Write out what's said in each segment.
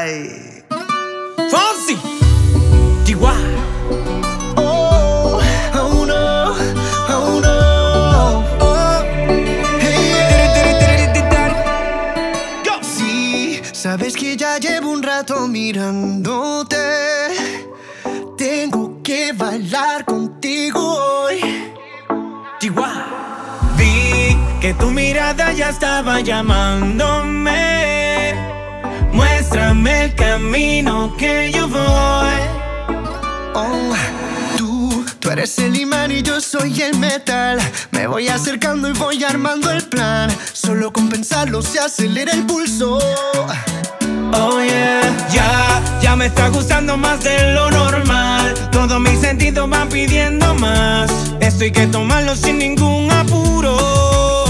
Ay. Fonsi, Chihuahua. Oh, oh no, oh no. Oh, hey, yeah. Sí, sabes que ya llevo un rato mirándote. Tengo que bailar contigo hoy. Chihuahua. Vi que tu mirada ya estaba llamándome. Muéstrame el camino que yo voy. Oh, tú eres el imán y yo soy el metal. Me voy acercando y voy armando el plan. Solo con pensarlo se acelera el pulso. Oh yeah, ya me está gustando más de lo normal. Todos mis sentidos van pidiendo más. Esto hay que tomarlo sin ningún apuro.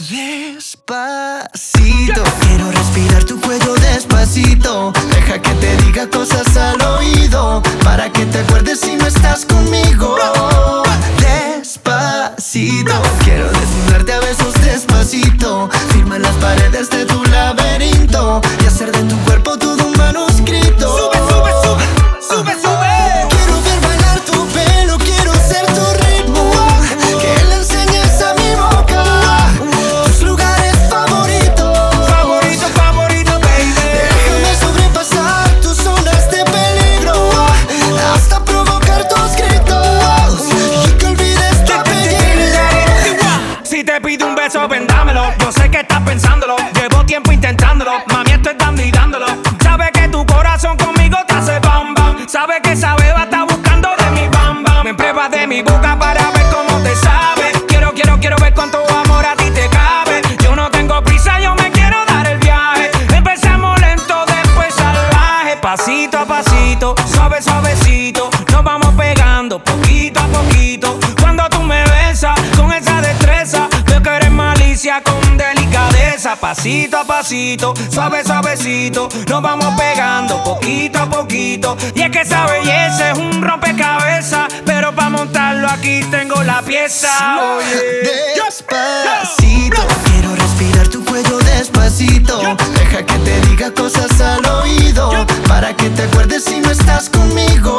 Despacito, quiero respirar tu cuello despacito. Deja que te diga cosas al oído, para que te acuerdes si no estás conmigo. Despacito, quiero desnudarte a besos despacito. Firma las paredes de tu laberinto y hacer de tu cuerpo todo un manuscrito. Sube, sube, sube, sube, sube. Quiero ver bailar tu pelo, quiero ser tu ritmo. Que le enseñes a mi boca tus lugares favoritos. Favorito, favorito, baby. Déjame sobrepasar tus zonas de peligro, hasta provocar tus gritos y que olvides tu apellido. Si te pido un beso, vendámelo. Yo sé que estás pensándolo. Llevo tiempo intentándolo. Mami, estoy dando y dándolo. Sabe que tu corazón conmigo te hace bam bam. Sabe que esa beba está buscando de mi bam bam. Me pruebas de mi boca para ver cómo te sabe. Quiero ver cuánto amor a ti te cabe. Yo no tengo prisa, yo me quiero dar el viaje. Empezamos lento, después salvaje. Pasito a pasito, suave, suavecito. Nos vamos pegando poquito a poquito. Cuando tú me besas con esa destreza, veo que eres malicia con delicadeza. Pasito a pasito, suave, suavecito. Nos vamos pegando poquito a poquito. Y es que esa belleza es un rompecabezas, pero para montarlo aquí tengo la pieza. Despacito, quiero respirar tu cuello despacito. Deja que te diga cosas al oído, para que te acuerdes si no estás conmigo.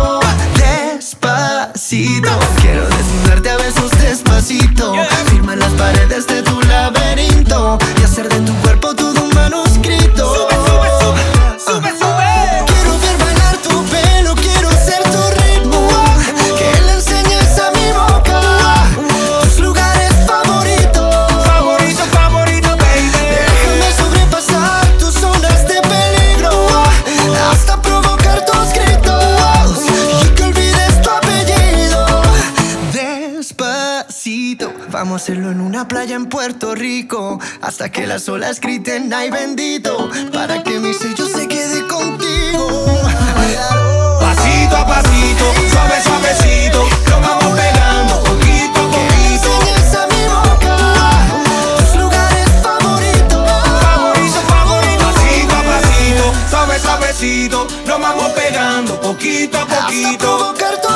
Despacito, quiero desnudarte a besos despacito. Firma las paredes de tu laberinto y hacer de tu cuerpo todo un manuscrito. Sube, sube, sube, sube, sube. Quiero ver bailar tu pelo, quiero ser tu ritmo. Que le enseñes a mi boca tus lugares favoritos. Favorito, favorito, baby. Déjame sobrepasar tus zonas de peligro, hasta provocar tus gritos y que olvides tu apellido. Despacito, vamos a hacerlo en una playa en Puerto Rico, hasta que las olas griten ay bendito, para que mi sello se quede contigo. Pasito a pasito, suave, suavecito. Nos vamos pegando poquito a poquito. Enseñas a mi boca tus lugares favoritos. Favorito, favorito. Pasito a pasito, suave, suavecito. Nos vamos pegando poquito a Hasta poquito. provocar tu